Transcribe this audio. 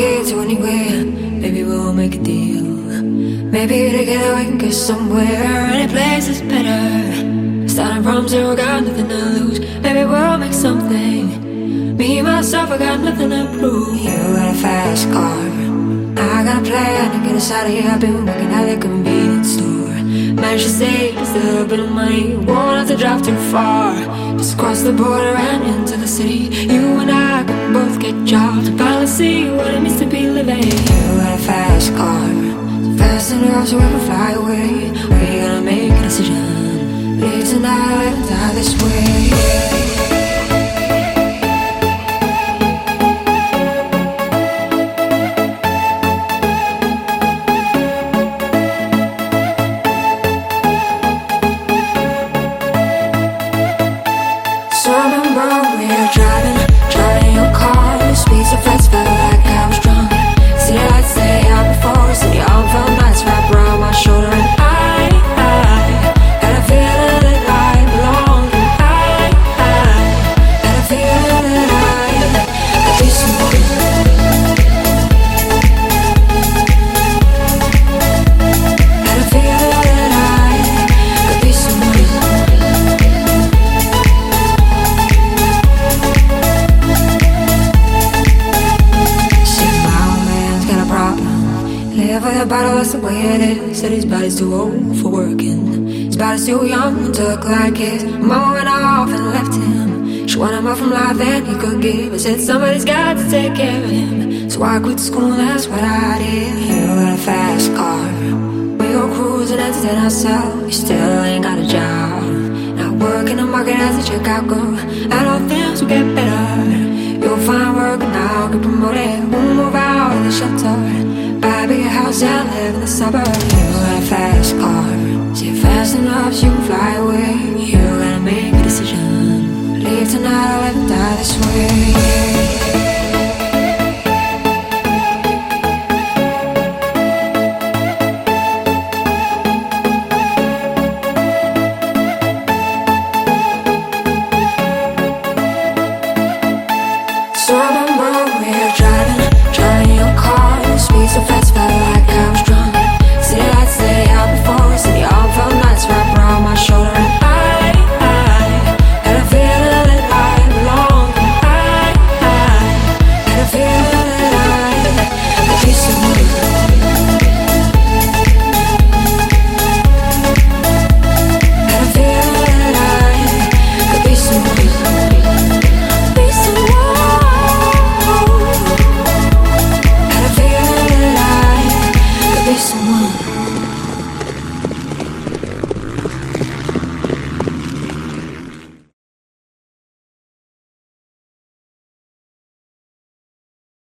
here to anywhere. Maybe we'll make a deal. Maybe together we can get somewhere. Any place is better. Starting from zero, got nothing to lose. Maybe we'll make something. Me, myself, I got nothing to prove. You got a fast car, I got a plan to get us out of here. I've been working at the convenience store. Managed to save just a little bit of money. Won't have to drive too far. Just cross the border and into the city. You and I can both get jobs and finally see what it means to be living. You got a fast car, so fast enough so we can fly away. We're gonna make a decision. Leave tonight and die this way. Driving your car, the speed so fast, felt like I was drunk. City lights stay out before, city all felt nice, wrapped around my shoulder. And I had a feeling that I belonged. And I had a feeling that I could be someone. Had a feeling that I could be someone. Live with a bottle, that's the way it is. Said his body's too old for working. His body's too young to look like his. Mama went off and left him. She wanted more from life than he could give. I said somebody's got to take care of him. So I quit school, that's what I did. You got a fast car, we go cruising, entertain ourselves. You still ain't got a job. Now work in the market as a checkout girl. And all things will get better. You'll find work and I'll get promoted. We'll move out of the shelter, buy a bigger house and live in the suburbs. You got a fast car, see it fast enough so you can fly away. You gotta make a decision. Leave tonight or live and die this way.